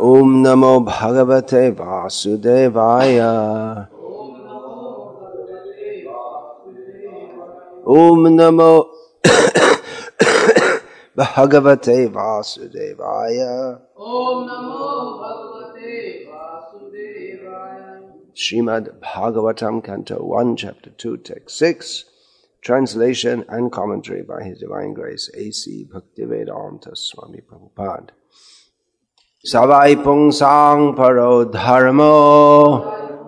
Om Namo Bhagavate Vasudevaya. Om Namo Bhagavate Vasudevaya. Om Namo Bhagavate Vasudevaya. Srimad Bhagavatam, Canto 1, Chapter 2, Text 6. Translation and commentary by His Divine Grace A.C. Bhaktivedanta Swami Prabhupada. Savai pungsang paro dharmo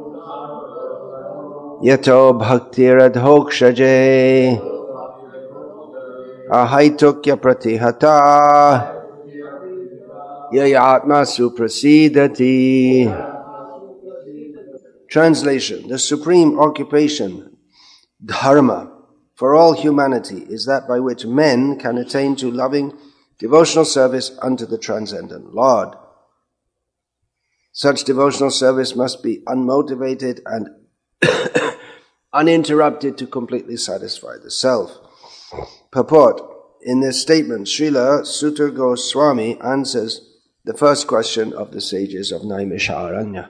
yato bhaktiradhokshaje ahaitukya pratihata yayatma suprasidati. Translation. The supreme occupation, dharma, for all humanity is that by which men can attain to loving devotional service unto the transcendent Lord. Such devotional service must be unmotivated and uninterrupted to completely satisfy the self. Purport. In this statement, Srila Sutta Goswami answers the first question of the sages of Naimisharanya.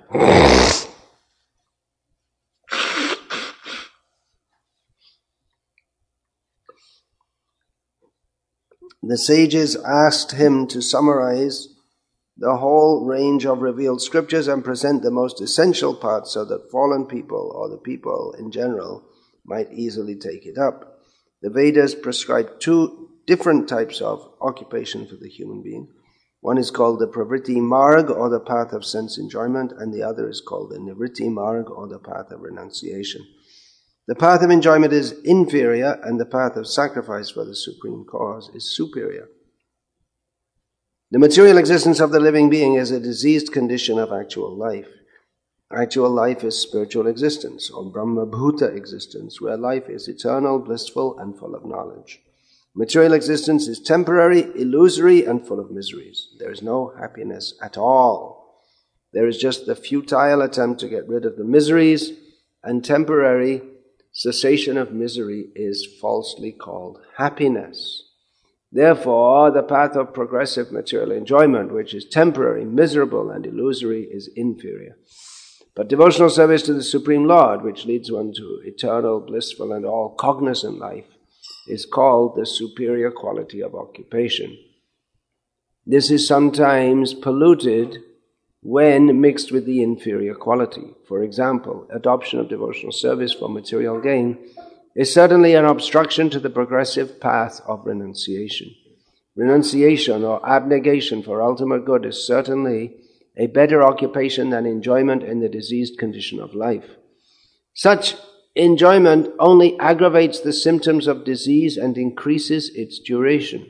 The sages asked him to summarize the whole range of revealed scriptures and present the most essential parts so that fallen people, or the people in general, might easily take it up. The Vedas prescribe two different types of occupation for the human being. One is called the Pravritti Marg, or the path of sense enjoyment, and the other is called the Nivritti Marg, or the path of renunciation. The path of enjoyment is inferior, and the path of sacrifice for the supreme cause is superior. The material existence of the living being is a diseased condition of actual life. Actual life is spiritual existence, or Brahma Bhuta existence, where life is eternal, blissful, and full of knowledge. Material existence is temporary, illusory, and full of miseries. There is no happiness at all. There is just the futile attempt to get rid of the miseries, and temporary cessation of misery is falsely called happiness. Therefore, the path of progressive material enjoyment, which is temporary, miserable, and illusory, is inferior. But devotional service to the Supreme Lord, which leads one to eternal, blissful, and all-cognizant life, is called the superior quality of occupation. This is sometimes polluted when mixed with the inferior quality. For example, adoption of devotional service for material gain is certainly an obstruction to the progressive path of renunciation. Renunciation or abnegation for ultimate good is certainly a better occupation than enjoyment in the diseased condition of life. Such enjoyment only aggravates the symptoms of disease and increases its duration.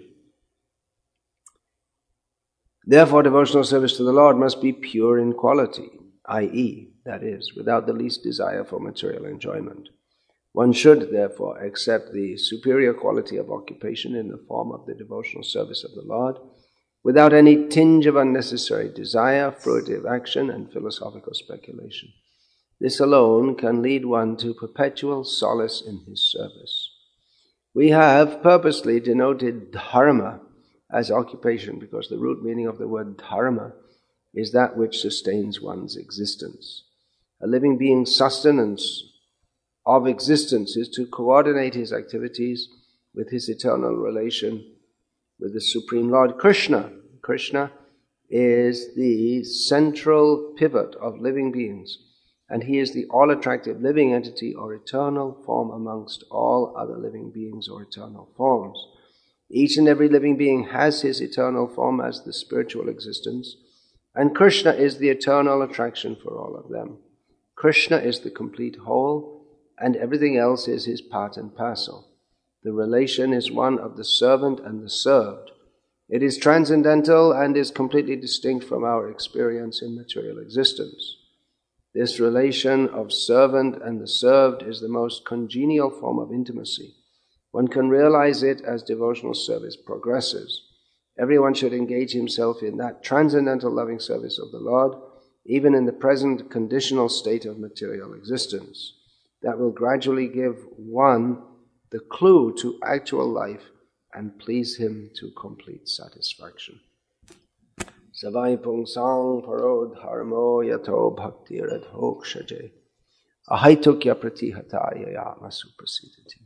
Therefore, devotional service to the Lord must be pure in quality, i.e., that is, without the least desire for material enjoyment. One should, therefore, accept the superior quality of occupation in the form of the devotional service of the Lord, without any tinge of unnecessary desire, fruitive action, and philosophical speculation. This alone can lead one to perpetual solace in his service. We have purposely denoted dharma as occupation because the root meaning of the word dharma is that which sustains one's existence. A living being's sustenance of existence is to coordinate his activities with his eternal relation with the Supreme Lord Krishna. Krishna is the central pivot of living beings, and he is the all-attractive living entity or eternal form amongst all other living beings or eternal forms. Each and every living being has his eternal form as the spiritual existence, and Krishna is the eternal attraction for all of them. Krishna is the complete whole, and everything else is his part and parcel. The relation is one of the servant and the served. It is transcendental and is completely distinct from our experience in material existence. This relation of servant and the served is the most congenial form of intimacy. One can realize it as devotional service progresses. Everyone should engage himself in that transcendental loving service of the Lord, even in the present conditional state of material existence. That will gradually give one the clue to actual life and please him to complete satisfaction. Savai pungsang parod harmo yato bhakti radhokshaje ahaitukya pratihataya yama suprasidati.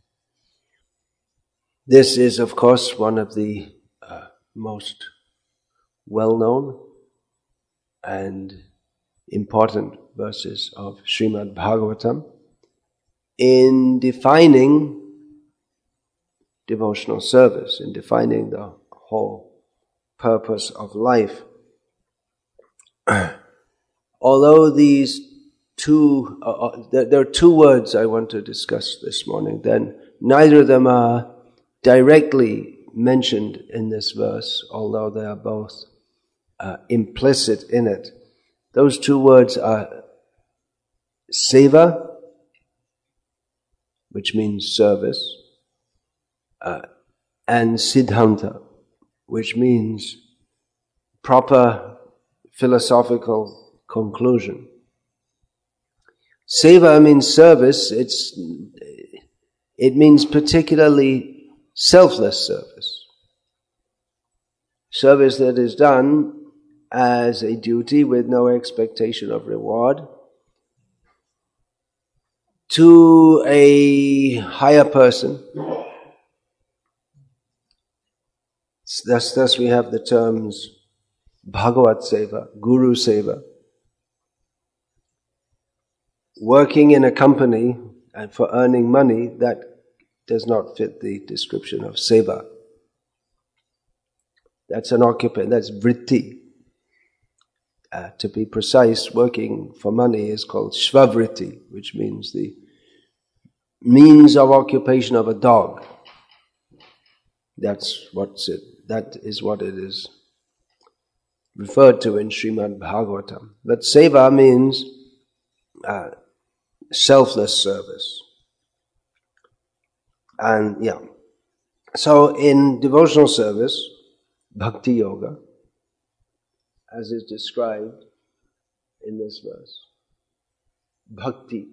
This is, of course, one of the most well-known and important verses of Srimad Bhagavatam in defining devotional service, in defining the whole purpose of life. Although these two, there are two words I want to discuss this morning, then neither of them are directly mentioned in this verse, although they are both implicit in it. Those two words are seva, which means service, and siddhanta, which means proper philosophical conclusion. Seva means service. It means particularly selfless service. Service that is done as a duty with no expectation of reward to a higher person. Thus we have the terms Bhagavat Seva, Guru Seva. Working in a company and for earning money, that does not fit the description of Seva. That's an occupation, that's vritti. To be precise, working for money is called svavritti, which means the means of occupation of a dog. That is what it is referred to in Srimad Bhagavatam. But seva means selfless service. And so in devotional service, bhakti yoga, as is described in this verse, bhakti.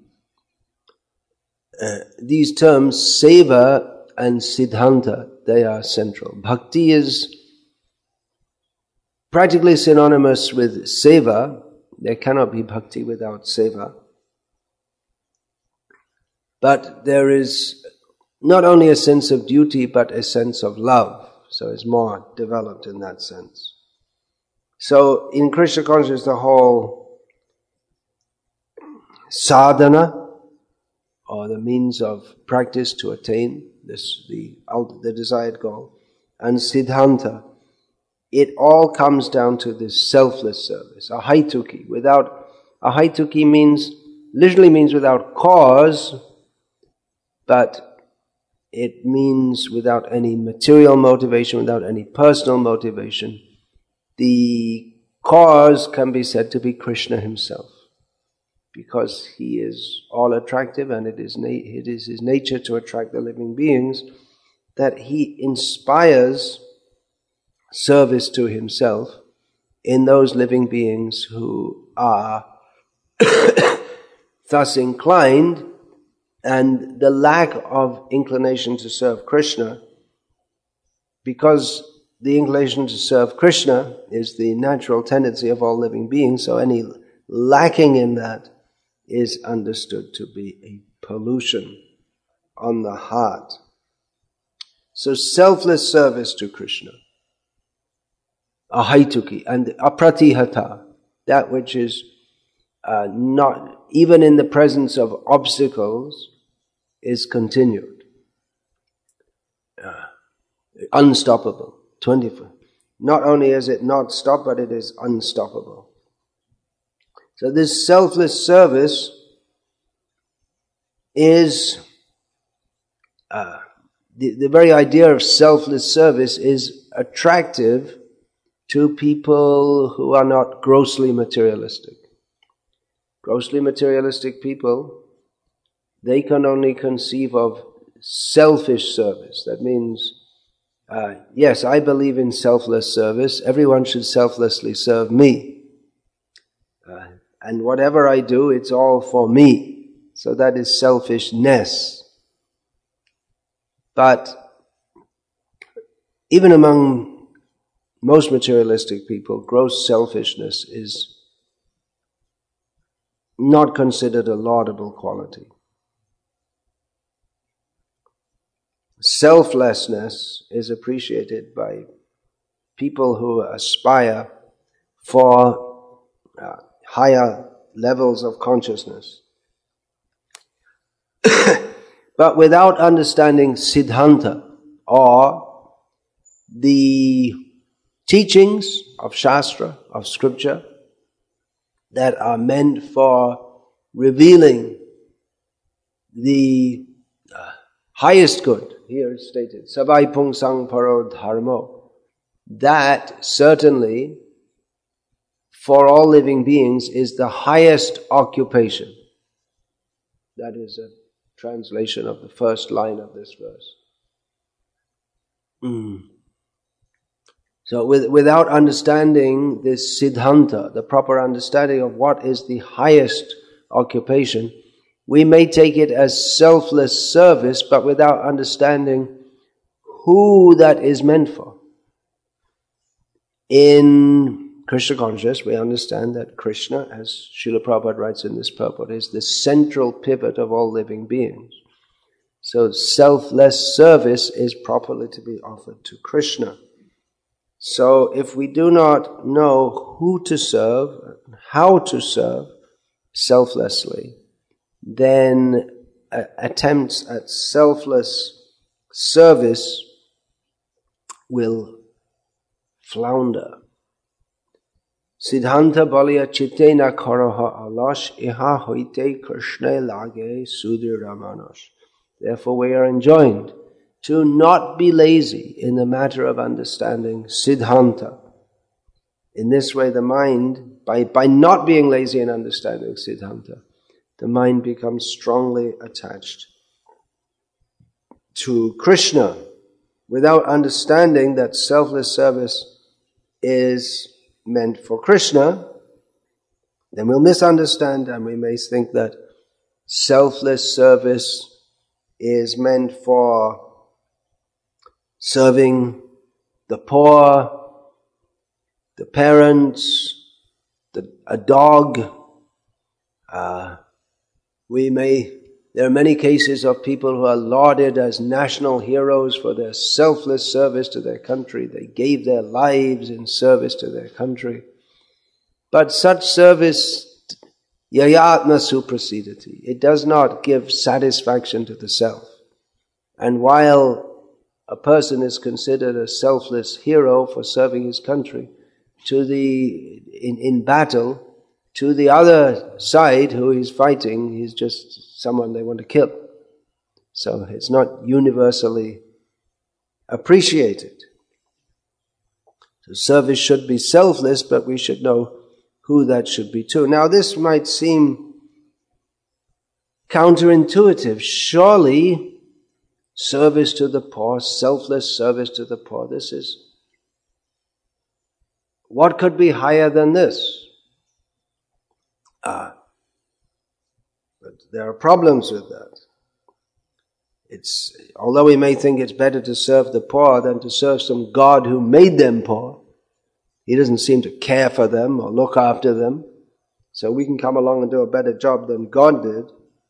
These terms, seva and siddhanta, they are central. Bhakti is practically synonymous with seva. There cannot be bhakti without seva. But there is not only a sense of duty, but a sense of love. So it's more developed in that sense. So in Krishna consciousness, the whole sadhana, or the means of practice to attain the desired goal, and siddhanta, it all comes down to this selfless service, ahaituki. Ahaituki literally means without cause, but it means without any material motivation, without any personal motivation. The cause can be said to be Krishna himself, because he is all attractive, and it is his nature to attract the living beings, that he inspires service to himself in those living beings who are thus inclined, and the lack of inclination to serve Krishna, because the inclination to serve Krishna is the natural tendency of all living beings, so any lacking in that is understood to be a pollution on the heart. So selfless service to Krishna, ahaituki, and apratihata, that which is not, even in the presence of obstacles, is continued. Unstoppable, 24. Not only is it not stopped, but it is unstoppable. So this selfless service is, the very idea of selfless service is attractive to people who are not grossly materialistic. Grossly materialistic people, they can only conceive of selfish service. That means, yes, I believe in selfless service. Everyone should selflessly serve me. And whatever I do, it's all for me. So that is selfishness. But even among most materialistic people, gross selfishness is not considered a laudable quality. Selflessness is appreciated by people who aspire for higher levels of consciousness. But without understanding Siddhanta, or the teachings of Shastra, of Scripture, that are meant for revealing the highest good, here it's stated, Savai Pungsang Paro Dharmo, that certainly for all living beings is the highest occupation. That is a translation of the first line of this verse. So without understanding this Siddhanta, the proper understanding of what is the highest occupation, we may take it as selfless service, but without understanding who that is meant for. In Krishna consciousness, we understand that Krishna, as Srila Prabhupada writes in this purport, is the central pivot of all living beings. So selfless service is properly to be offered to Krishna. So if we do not know who to serve, how to serve selflessly, then attempts at selfless service will flounder. Siddhanta balya chitena karaha alash iha hoite krishna lage sudhir ramanash. Therefore we are enjoined to not be lazy in the matter of understanding Siddhanta. In this way the mind, by not being lazy in understanding Siddhanta, the mind becomes strongly attached to Krishna. Without understanding that selfless service is meant for Krishna, then we'll misunderstand and we may think that selfless service is meant for serving the poor, the parents, a dog. There are many cases of people who are lauded as national heroes for their selfless service to their country. They gave their lives in service to their country. But such service, yayatma suprasidati, it does not give satisfaction to the self. And while a person is considered a selfless hero for serving his country, in battle, to the other side who he's fighting, he's just someone they want to kill. So it's not universally appreciated. So service should be selfless, but we should know who that should be to. Now this might seem counterintuitive. Surely service to the poor, selfless service to the poor, what could be higher than this? But there are problems with that. Although we may think it's better to serve the poor than to serve some God who made them poor, He doesn't seem to care for them or look after them, so we can come along and do a better job than God did.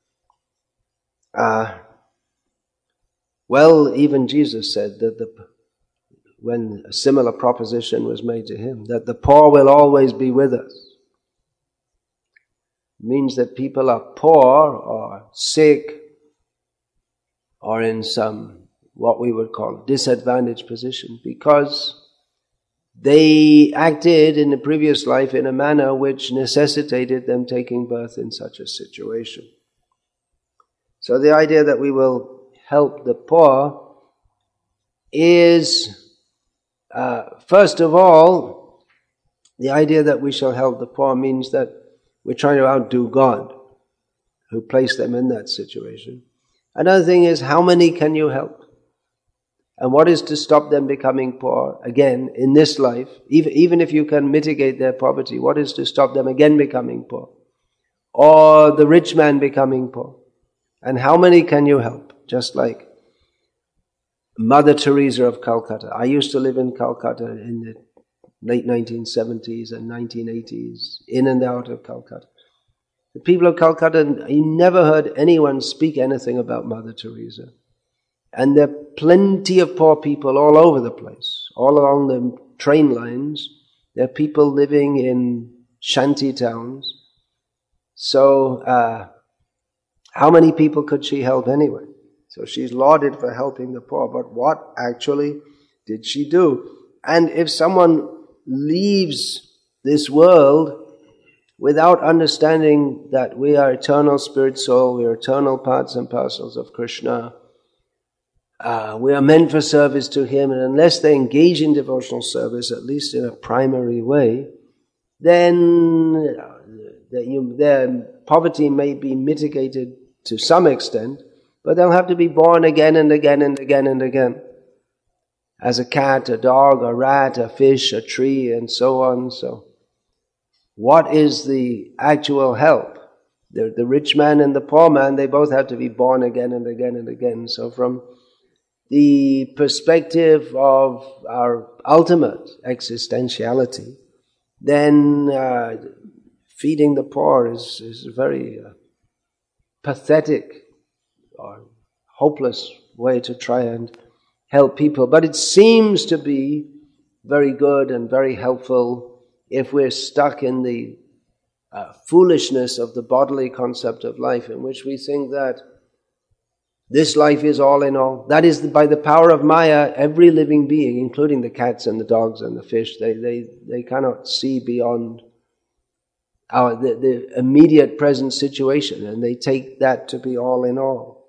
Well, even Jesus said that when a similar proposition was made to Him, that the poor will always be with us. It means that people are poor or sick or in some, what we would call, disadvantaged position because they acted in the previous life in a manner which necessitated them taking birth in such a situation. So the idea that we will help the poor is, first of all, the idea that we shall help the poor means that we're trying to outdo God, who placed them in that situation. Another thing is, how many can you help? And what is to stop them becoming poor again in this life? Even if you can mitigate their poverty, what is to stop them again becoming poor? Or the rich man becoming poor? And how many can you help? Just like Mother Teresa of Calcutta. I used to live in Calcutta in the late 1970s and 1980s, in and out of Calcutta. The people of Calcutta, you never heard anyone speak anything about Mother Teresa. And there are plenty of poor people all over the place, all along the train lines. There are people living in shanty towns. So, how many people could she help anyway? So she's lauded for helping the poor, but what actually did she do? And if someone leaves this world without understanding that we are eternal spirit soul, we are eternal parts and parcels of Krishna, we are meant for service to Him, and unless they engage in devotional service, at least in a primary way, then their poverty may be mitigated to some extent, but they'll have to be born again and again and again and again. As a cat, a dog, a rat, a fish, a tree, and so on. So, what is the actual help? The rich man and the poor man, they both have to be born again and again and again. So from the perspective of our ultimate existentiality, then feeding the poor is a very pathetic or hopeless way to try and help people. But it seems to be very good and very helpful if we're stuck in the foolishness of the bodily concept of life, in which we think that this life is all in all. That is, by the power of Maya, every living being, including the cats and the dogs and the fish, they cannot see beyond the immediate present situation, and they take that to be all in all.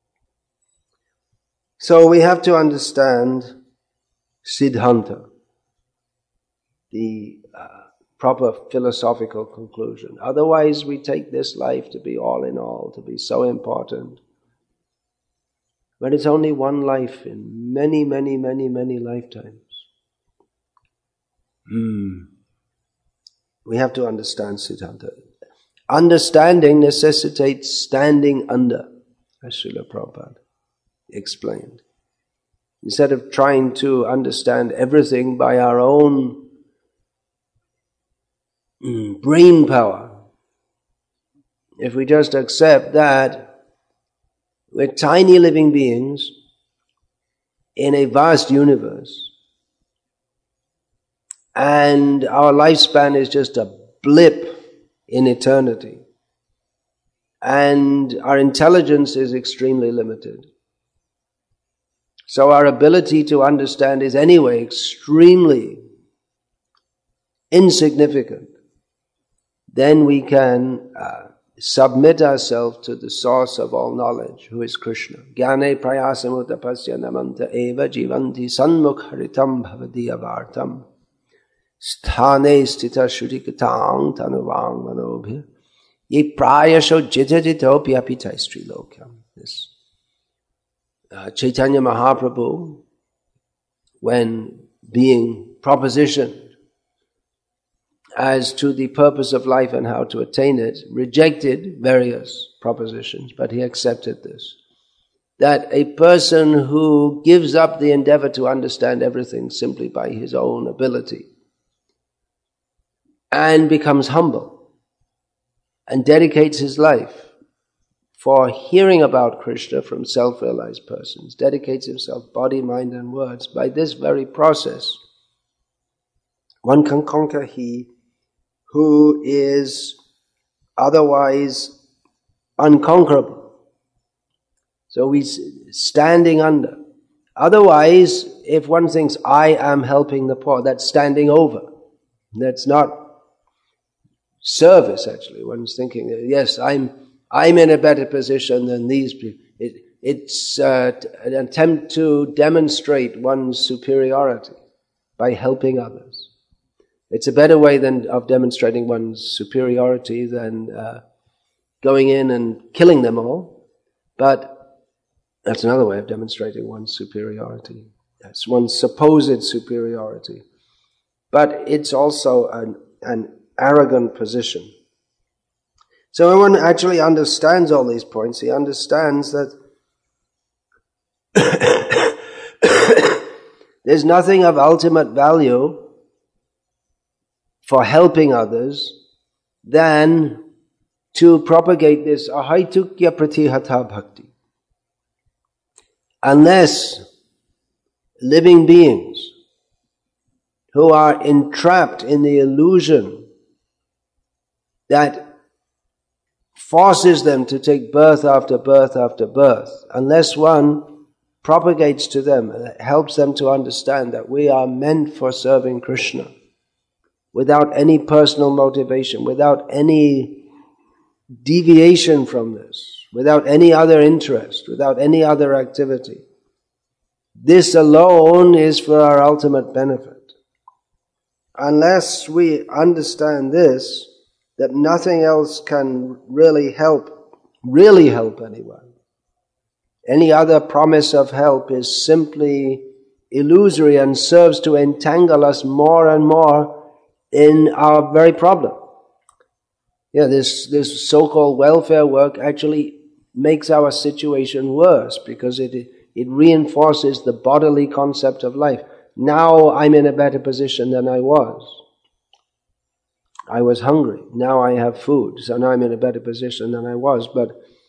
So we have to understand Siddhanta, the proper philosophical conclusion. Otherwise, we take this life to be all in all, to be so important. But it's only one life in many, many, many, many lifetimes. We have to understand Siddhanta. Understanding necessitates standing under, as Srila Prabhupada explained. Instead of trying to understand everything by our own brain power, if we just accept that we're tiny living beings in a vast universe, and our lifespan is just a blip in eternity, and our intelligence is extremely limited. So our ability to understand is anyway extremely insignificant. Then we can submit ourselves to the source of all knowledge, who is Krishna. Jnane prayasamutapasya namanta eva jivanti sanmukharitam bhavadiyavartam sthane stita shurikatang tanuvang manobhya ye prayasho jijajito pyapitai strilokyam. This Chaitanya Mahaprabhu, when being propositioned as to the purpose of life and how to attain it, rejected various propositions, but he accepted this. That a person who gives up the endeavor to understand everything simply by his own ability and becomes humble and dedicates his life for hearing about Krishna from self-realized persons, dedicates himself body, mind and words, by this very process, one can conquer he who is otherwise unconquerable. So he's standing under. Otherwise, if one thinks, I am helping the poor, that's standing over. That's not service, actually. One's thinking, yes, I'm in a better position than these people. It's an attempt to demonstrate one's superiority by helping others. It's a better way of demonstrating one's superiority than going in and killing them all. But that's another way of demonstrating one's superiority. That's one's supposed superiority. But it's also an arrogant position. So when one actually understands all these points, he understands that there's nothing of ultimate value for helping others than to propagate this ahaitukya pratihata bhakti. Unless living beings who are entrapped in the illusion that forces them to take birth after birth after birth, unless one propagates to them, helps them to understand that we are meant for serving Krishna without any personal motivation, without any deviation from this, without any other interest, without any other activity. This alone is for our ultimate benefit. Unless we understand this, that nothing else can really help anyone. Any other promise of help is simply illusory and serves to entangle us more and more in our very problem. Yeah, this so-called welfare work actually makes our situation worse because it reinforces the bodily concept of life. Now I'm in a better position than I was. I was hungry. Now I have food. So now I'm in a better position than I was. But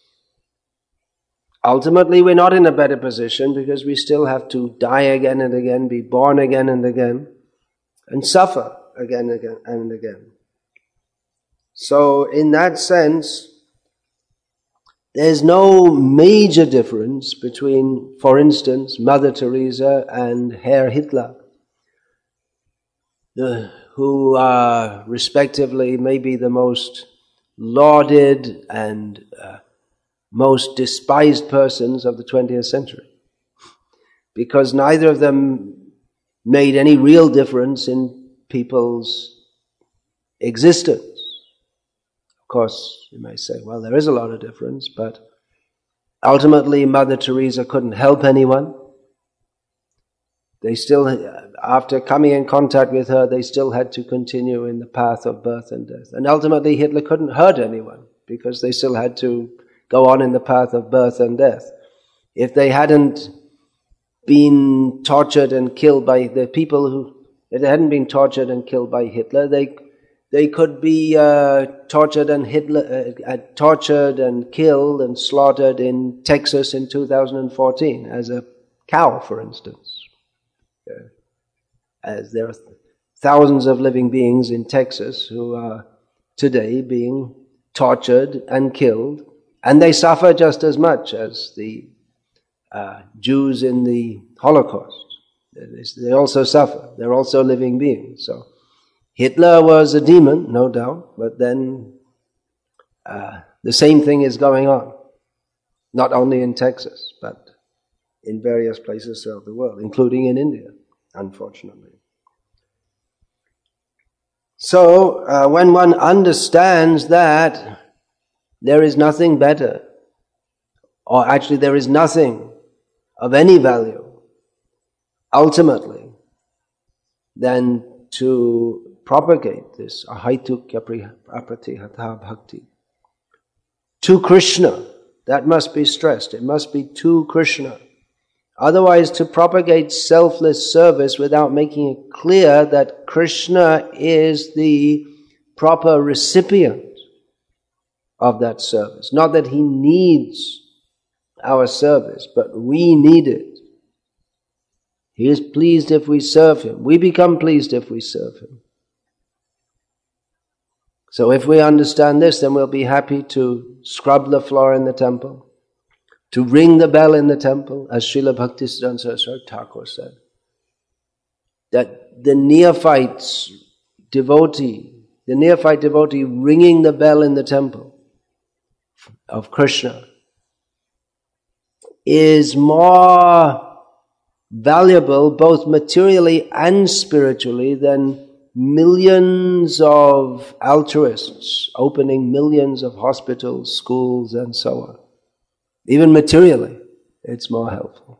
ultimately we're not in a better position because we still have to die again and again, be born again and again, and suffer again and again. So in that sense, there's no major difference between, for instance, Mother Teresa and Herr Hitler, who are respectively maybe the most lauded and most despised persons of the 20th century. Because neither of them made any real difference in people's existence. Of course, you may say, well, there is a lot of difference, but ultimately Mother Teresa couldn't help anyone. They still, after coming in contact with her, they still had to continue in the path of birth and death. And ultimately Hitler couldn't hurt anyone because they still had to go on in the path of birth and death. If they hadn't been tortured and killed by the people if they hadn't been tortured and killed by Hitler, they could be tortured and killed and slaughtered in Texas in 2014 as a cow, for instance. As there are thousands of living beings in Texas who are today being tortured and killed, and they suffer just as much as the Jews in the Holocaust. They also suffer. They're also living beings. So Hitler was a demon, no doubt, but then the same thing is going on, not only in Texas, but in various places throughout the world, including in India, unfortunately. So when one understands that there is nothing better, or actually there is nothing of any value, ultimately, than to propagate this ahaitukya pratihata bhakti to Krishna. That must be stressed. It must be to Krishna. Otherwise, to propagate selfless service without making it clear that Krishna is the proper recipient of that service. Not that he needs our service, but we need it. He is pleased if we serve him. We become pleased if we serve him. So if we understand this, then we'll be happy to scrub the floor in the temple, to ring the bell in the temple, as Srila Bhaktisiddhanta Saraswati Thakur said. That the neophyte devotee ringing the bell in the temple of Krishna is more valuable both materially and spiritually than millions of altruists opening millions of hospitals, schools, and so on. Even materially, it's more helpful.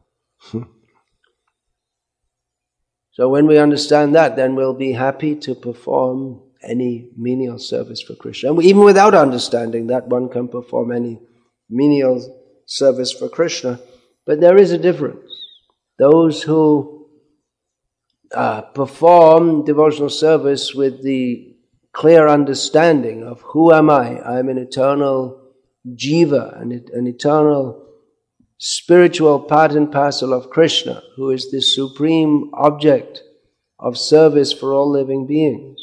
So when we understand that, then we'll be happy to perform any menial service for Krishna. And even without understanding that, one can perform any menial service for Krishna. But there is a difference. Those who perform devotional service with the clear understanding of who am I? I am an eternal jiva, an eternal spiritual part and parcel of Krishna, who is the supreme object of service for all living beings.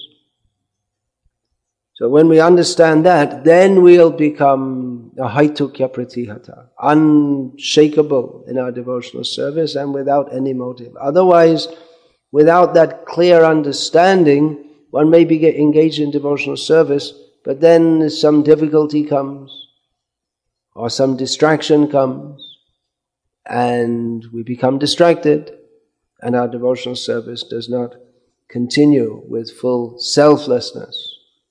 So when we understand that, then we'll become a haitukya pratihata, unshakable in our devotional service and without any motive. Otherwise, without that clear understanding, one may be engaged in devotional service, but then some difficulty comes, or some distraction comes, and we become distracted, and our devotional service does not continue with full selflessness.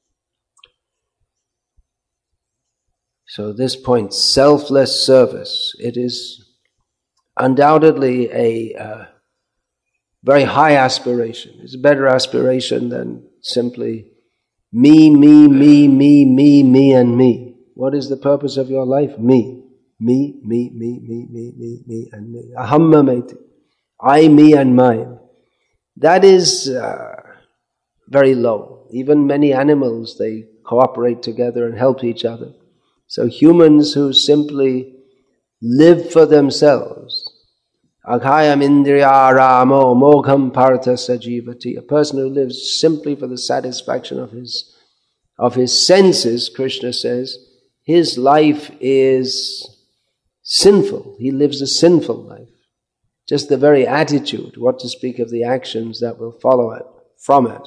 So this point, selfless service, it is undoubtedly a very high aspiration. It's a better aspiration than simply me, and me. What is the purpose of your life? Me, and me. Ahammameti. I, me, and mine. That is very low. Even many animals, they cooperate together and help each other. So humans who simply live for themselves, aghayam indriya ramo mogham partha sajivati, a person who lives simply for the satisfaction of his senses, Krishna says, his life is sinful. He lives a sinful life. Just the very attitude, what to speak of the actions that will follow it, from it.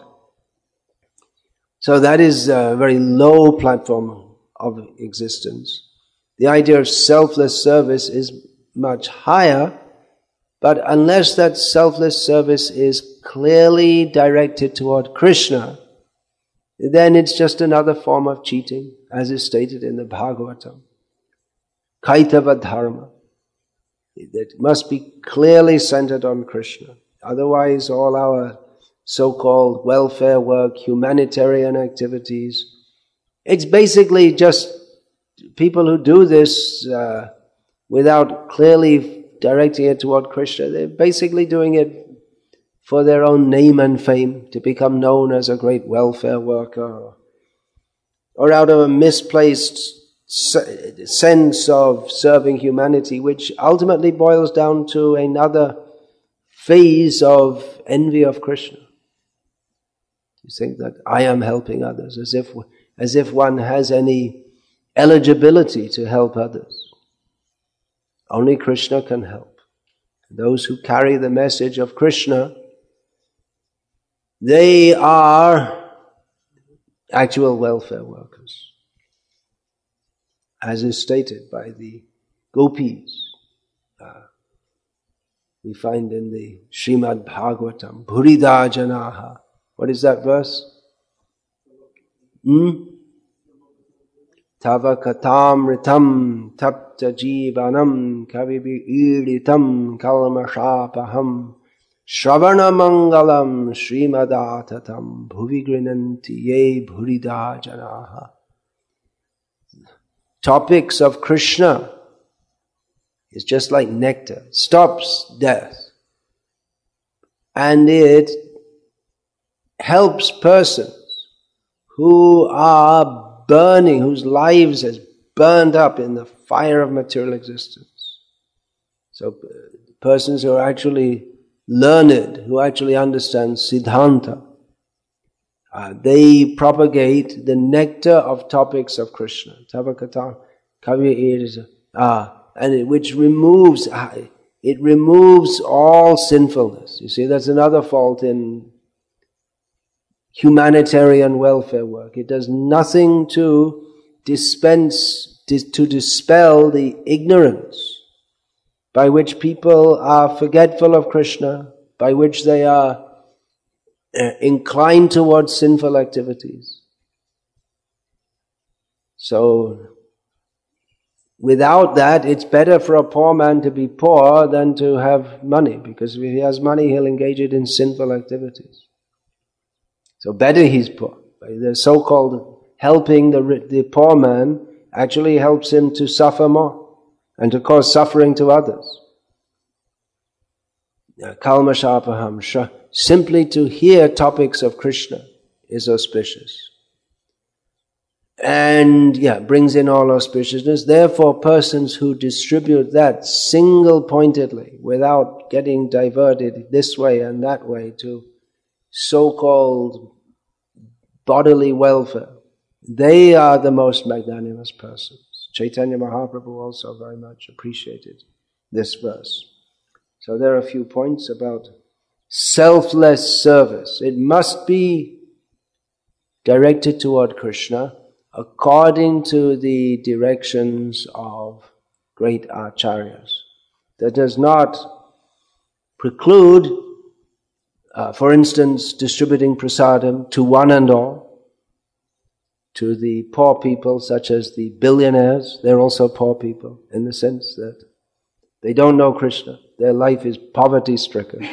So that is a very low platform of existence. The idea of selfless service is much higher, but unless that selfless service is clearly directed toward Krishna, then it's just another form of cheating, as is stated in the Bhagavatam. Kaitava dharma. It must be clearly centered on Krishna. Otherwise, all our so-called welfare work, humanitarian activities, it's basically just people who do this without clearly directing it toward Krishna. They're basically doing it for their own name and fame, to become known as a great welfare worker, or out of a misplaced sense of serving humanity, which ultimately boils down to another phase of envy of Krishna. You think that I am helping others, as if one has any eligibility to help others. Only Krishna can help. Those who carry the message of Krishna, they are actual welfare workers, as is stated by the gopis. We find in the Srimad Bhagavatam, Bhurida Janaha. What is that verse? Tava katamritam tapta jivanam kavibi iritam kalmashapaham Shravana mangalam srimadatatam bhuvigrinanti ye bhurida janaha. Topics of Krishna is just like nectar. It stops death. And it helps persons who are burning, whose lives has burned up in the fire of material existence. So persons who are actually learned, who actually understand Siddhanta, they propagate the nectar of topics of Krishna. Tavakata kavya and which removes all sinfulness. You see, that's another fault in humanitarian welfare work. It does nothing to dispel the ignorance by which people are forgetful of Krishna, by which they are inclined towards sinful activities. So, without that, it's better for a poor man to be poor than to have money, because if he has money, he'll engage it in sinful activities. So better he's poor. The so-called helping the poor man actually helps him to suffer more and to cause suffering to others. kalmashapahamsha, simply to hear topics of Krishna is auspicious. And brings in all auspiciousness. Therefore, persons who distribute that single-pointedly, without getting diverted this way and that way to so-called bodily welfare, they are the most magnanimous persons. Chaitanya Mahaprabhu also very much appreciated this verse. So there are a few points about selfless service. It must be directed toward Krishna according to the directions of great acharyas. That does not preclude, for instance, distributing prasadam to one and all, to the poor people such as the billionaires. They're also poor people in the sense that they don't know Krishna. Their life is poverty-stricken.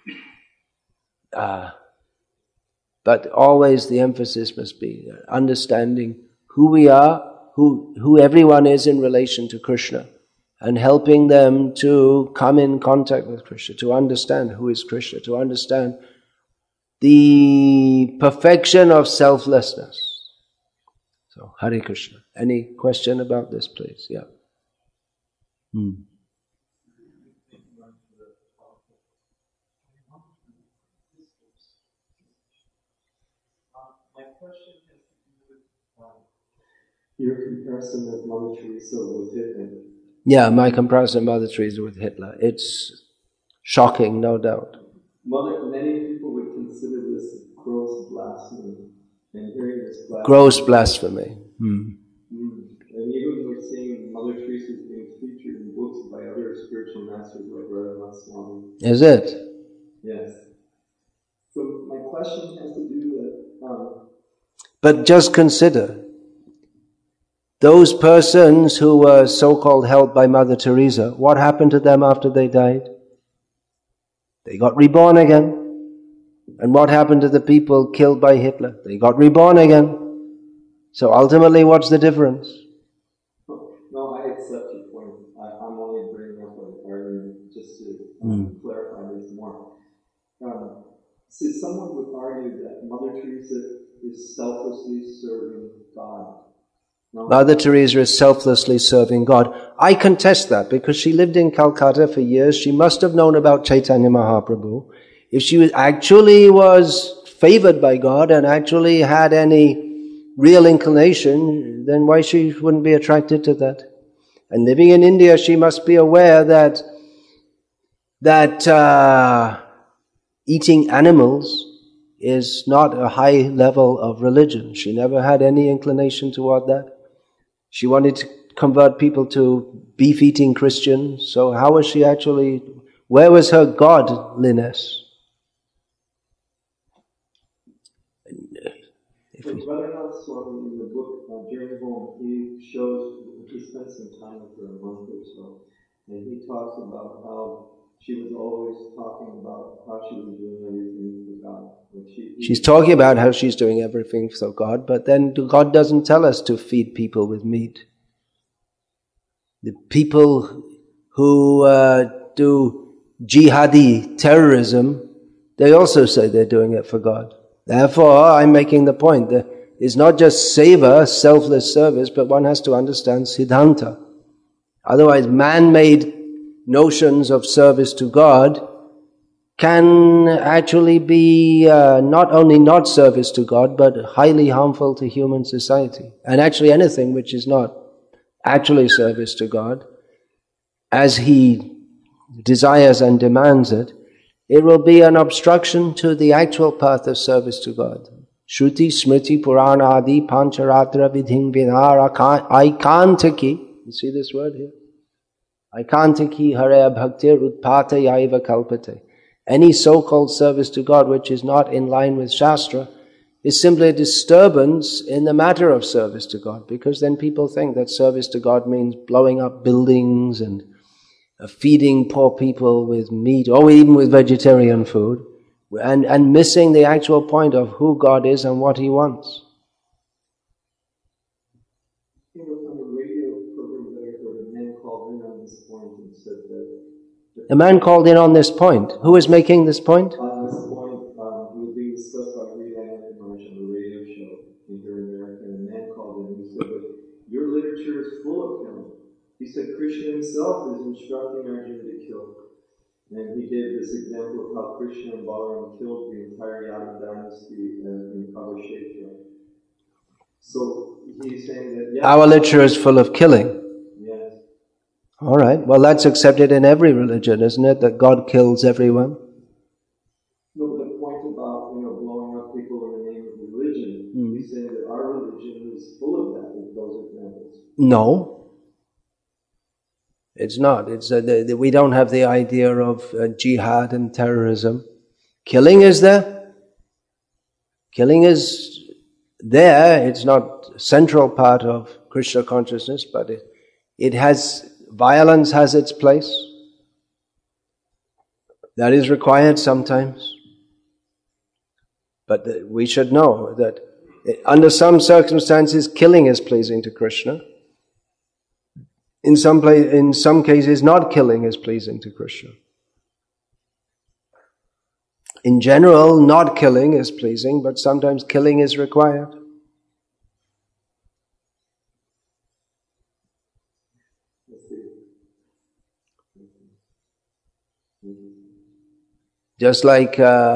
But always the emphasis must be understanding who we are, who everyone is in relation to Krishna, and helping them to come in contact with Krishna, to understand who is Krishna, to understand the perfection of selflessness. So, Hare Krishna. Any question about this, please? Yeah. My question has to do with your comparison of Mother Teresa with Hitler. Yeah, my comparison of Mother Teresa with Hitler. It's shocking, no doubt. Many people would consider this gross blasphemy. And hearing this blasphemy. Gross blasphemy. And even we're seeing Mother Teresa being featured in books by other spiritual masters like Radhanath Swami. Is it? Yes. So my question has to do with... But just consider, those persons who were so-called helped by Mother Teresa, what happened to them after they died? They got reborn again. And what happened to the people killed by Hitler? They got reborn again. So ultimately, what's the difference? No, I accept your point. I'm only bringing up an argument just to clarify this more. So someone would argue that Mother Teresa is selflessly serving God. No? Mother Teresa is selflessly serving God. I contest that because she lived in Calcutta for years. She must have known about Chaitanya Mahaprabhu. If she actually was favored by God and actually had any real inclination, then why she wouldn't be attracted to that? And living in India, she must be aware that eating animals is not a high level of religion. She never had any inclination toward that. She wanted to convert people to beef-eating Christians. So how was she actually, where was her godliness? Radhanath Swami in the book Journey Home, he spent some time with her a month or so, and he talks about how she was always talking about how she was doing everything for God. She's talking about how she's doing everything for God, but then God doesn't tell us to feed people with meat. The people who do jihadi terrorism, they also say they're doing it for God. Therefore, I'm making the point that it's not just seva, selfless service, but one has to understand siddhanta. Otherwise, man-made notions of service to God can actually be not only not service to God, but highly harmful to human society. And actually anything which is not actually service to God, as He desires and demands it, it will be an obstruction to the actual path of service to God. Shruti, Smriti, Purana, Adi, Pancharatra, Vidhin, Vinhara, Aikantaki. You see this word here? Aikantaki, Hare, Bhaktir, Utpata, Yaiva, Kalpate. Any so-called service to God which is not in line with Shastra is simply a disturbance in the matter of service to God, because then people think that service to God means blowing up buildings and feeding poor people with meat or even with vegetarian food, and missing the actual point of who God is and what He wants. On the radio program that I heard, a man called in on this point and said that The man called in on this point. Who is making this point? On this point, it was being discussed by Leland and Marsh on the radio show here in America, and a man called in and said, but your literature is full of killing. He said Krishna himself is instructing Arjuna to kill. And he gave this example of how Krishna and Balaram killed the entire Yadav dynasty in Kurukshetra. So he's saying that, yes, our literature is full of killing. Yes. All right. Well, that's accepted in every religion, isn't it? That God kills everyone. No, but the point about blowing up people in the name of religion, he's saying that our religion is full of that, with those examples. No. It's not. It's we don't have the idea of jihad and terrorism. Killing is there. Killing is there. It's not a central part of Krishna consciousness, but it has, violence has its place. That is required sometimes. But we should know that under some circumstances, killing is pleasing to Krishna. In some cases, not killing is pleasing to Krishna. In general, not killing is pleasing, but sometimes killing is required. Just like,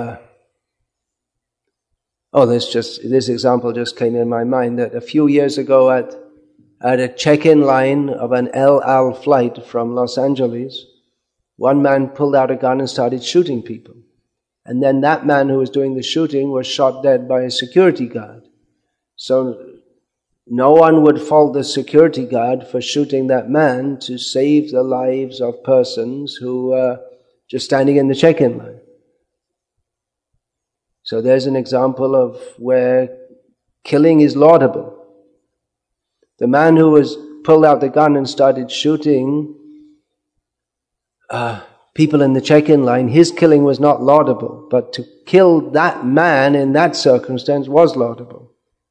this example just came in my mind, that a few years ago at a check-in line of an El Al flight from Los Angeles, one man pulled out a gun and started shooting people. And then that man who was doing the shooting was shot dead by a security guard. So no one would fault the security guard for shooting that man to save the lives of persons who were just standing in the check-in line. So there's an example of where killing is laudable. The man who was pulled out the gun and started shooting people in the check-in line, his killing was not laudable, but to kill that man in that circumstance was laudable.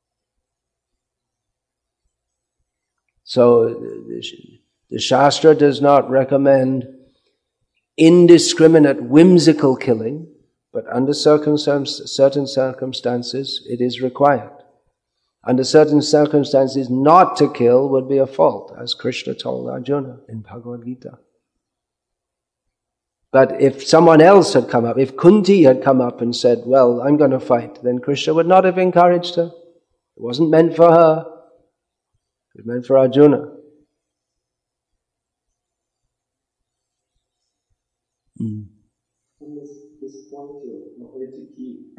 So the Shastra does not recommend indiscriminate, whimsical killing, but under certain circumstances it is required. Under certain circumstances, not to kill would be a fault, as Krishna told Arjuna in Bhagavad Gita. But if someone else had come up, if Kunti had come up and said, well, I'm going to fight, then Krishna would not have encouraged her. It wasn't meant for her. It was meant for Arjuna. This point to keep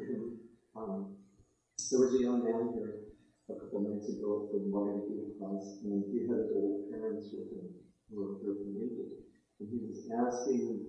there was a young man here a couple nights ago from Bhagavad Gita class, and he had his old parents with him who were from India. And he was asking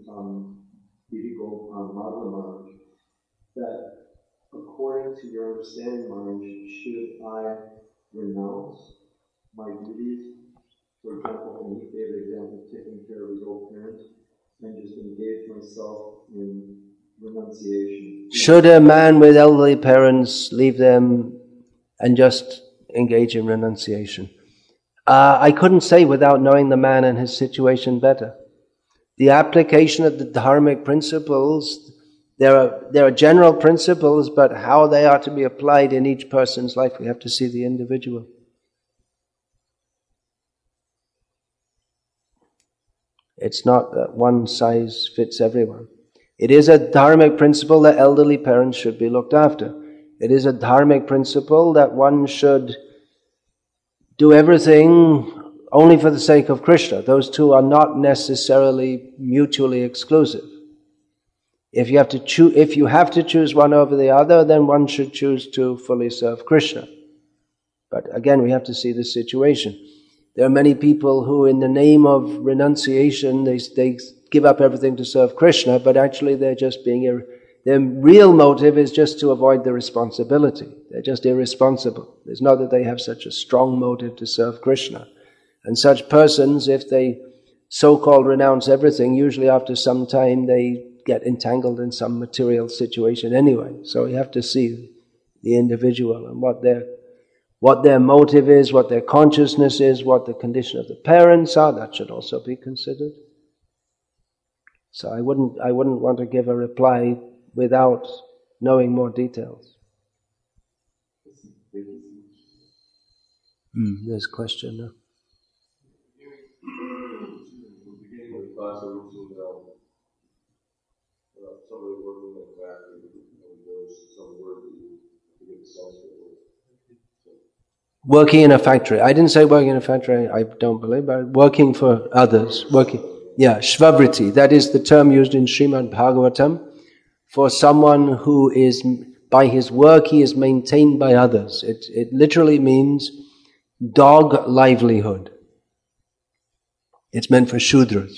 Madhava Maharaj that, according to your understanding, Maharaj, should I renounce my duties? For example, when he gave the example of taking care of his old parents, and just engage myself in renunciation. Should a man with elderly parents leave them and just engage in renunciation? I couldn't say without knowing the man and his situation better. The application of the dharmic principles, there are general principles, but how they are to be applied in each person's life, we have to see the individual. It's not that one size fits everyone. It is a dharmic principle that elderly parents should be looked after. It is a dharmic principle that one should do everything only for the sake of Krishna. Those two are not necessarily mutually exclusive. If you have to choose one over the other, then one should choose to fully serve Krishna. But again, we have to see the situation. There are many people who, in the name of renunciation, they give up everything to serve Krishna, but actually they're just being their real motive is just to avoid the responsibility. They're just irresponsible. It's not that they have such a strong motive to serve Krishna. And such persons, if they so-called renounce everything, usually after some time they get entangled in some material situation anyway. So you have to see the individual and what their motive is, what their consciousness is, what the condition of the parents are. That should also be considered. So I wouldn't want to give a reply without knowing more details. There's a question now. Beginning of the class, I mentioned somebody working in a factory, and there's some word that you get the sense of it. Working in a factory. I didn't say working in a factory, I don't believe, but working for others. Shvavriti. That is the term used in Srimad Bhagavatam for someone who is, by his work, he is maintained by others. It literally means dog livelihood. It's meant for Shudras.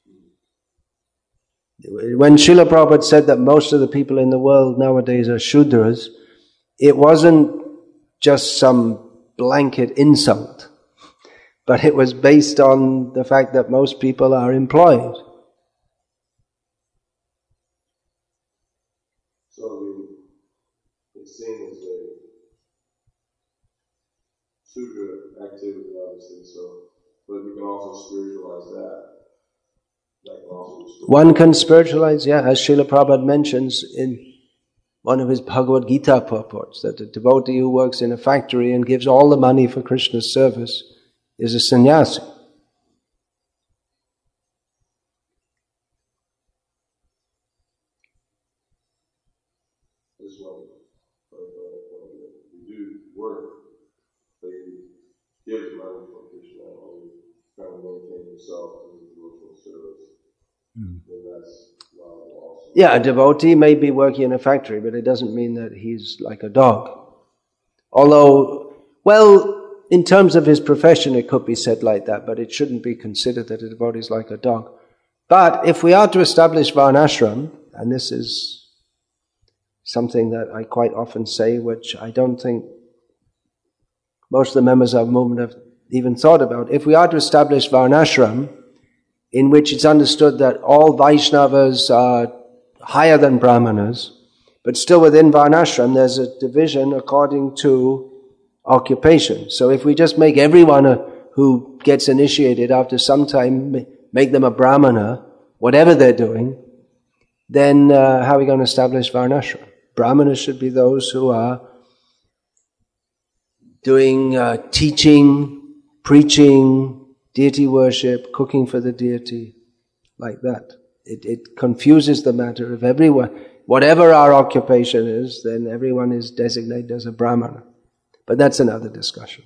When Srila Prabhupada said that most of the people in the world nowadays are Shudras, it wasn't just some blanket insult, but it was based on the fact that most people are employed. So it's seen as a Sudra activity, obviously, but you can also spiritualize that. One can spiritualize, as Srila Prabhupada mentions in one of his Bhagavad Gita purports, that a devotee who works in a factory and gives all the money for Krishna's service is a sannyasi. This one, you do work, but you give money for Krishna, or you try to maintain yourself in devotional service. Then that's also. A devotee may be working in a factory, but it doesn't mean that he's like a dog. Although, in terms of his profession, it could be said like that, but it shouldn't be considered that a devotee is like a dog. But if we are to establish Varnashram, and this is something that I quite often say, which I don't think most of the members of the movement have even thought about, if we are to establish Varnashram, in which it's understood that all Vaishnavas are higher than Brahmanas, but still within Varnashram there's a division according to occupation. So if we just make everyone who gets initiated after some time, make them a Brahmana, whatever they're doing, then how are we going to establish Varnashram? Brahmanas should be those who are doing teaching, preaching, deity worship, cooking for the deity, like that. It confuses the matter. If everyone, whatever our occupation is, then everyone is designated as a Brahmana. But that's another discussion.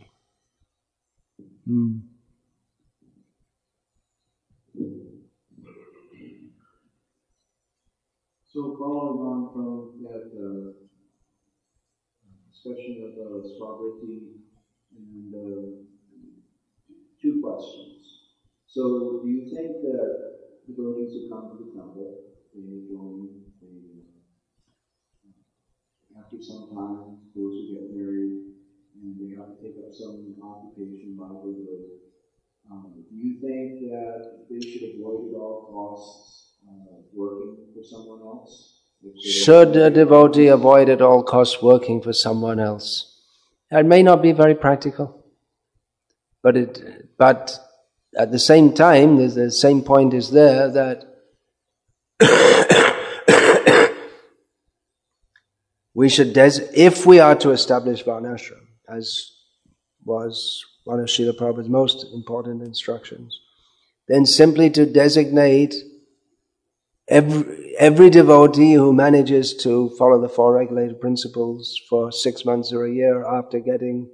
So following on from that discussion of Swavriti, and two questions. So do you think that devotees who come to the temple, they join, after some time, those who get married, and they have to take up some occupation, livelihood, do you think that they should avoid at all costs working for someone else? Should a devotee avoid at all costs working for someone else? It may not be very practical, but at the same time, the same point is there that we should, if we are to establish Varnashram, as was one of Srila Prabhupada's most important instructions, then simply to designate every devotee who manages to follow the four regulated principles for 6 months or a year after getting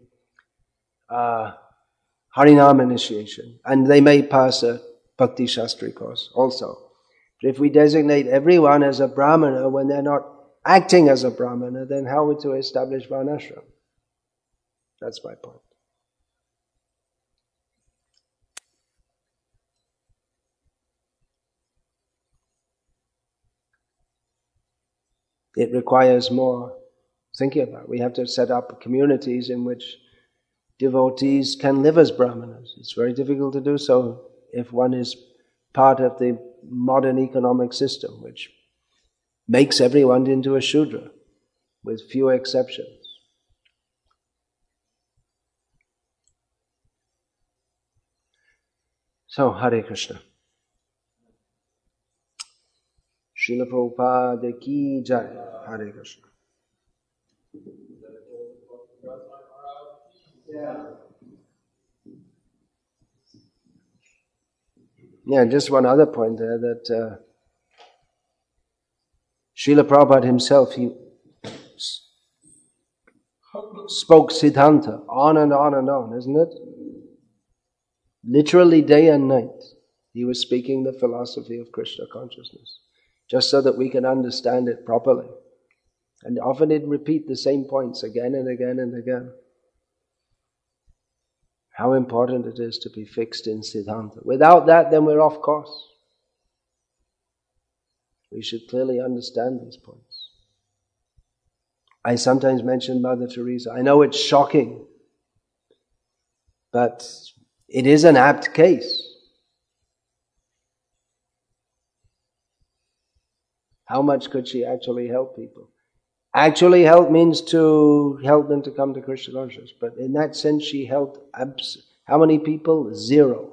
Harinam initiation, and they may pass a Bhakti Shastri course also. But if we designate everyone as a Brahmana when they're not acting as a Brahmana, then how are we to establish Varnashram? That's my point. It requires more thinking about it. We have to set up communities in which devotees can live as Brahmanas. It's very difficult to do so if one is part of the modern economic system, which makes everyone into a Shudra, with few exceptions. So, Hare Krishna. Srila Prabhupada ki jai. Hare Krishna. Yeah, just one other point there that Srila Prabhupada himself, he spoke Siddhanta on and on and on, isn't it? Literally day and night. He was speaking the philosophy of Krishna consciousness, just so that we can understand it properly. And often he'd repeat the same points again and again and again. How important it is to be fixed in Siddhanta. Without that, then we're off course. We should clearly understand these points. I sometimes mention Mother Teresa. I know it's shocking, but it is an apt case. How much could she actually help people? Actually help means to help them to come to Krishna consciousness. But in that sense, she helped how many people? 0.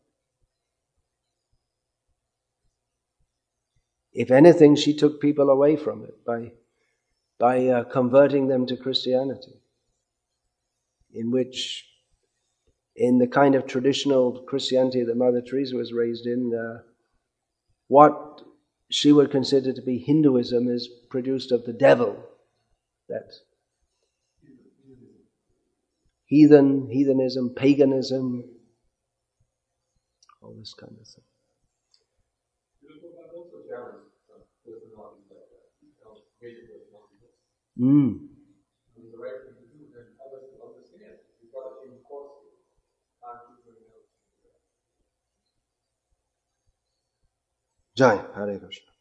If anything, she took people away from it by converting them to Christianity, in the kind of traditional Christianity that Mother Teresa was raised in, what she would consider to be Hinduism is produced of the devil. That heathenism, paganism, all this kind of thing. Jai, Hare Krishna.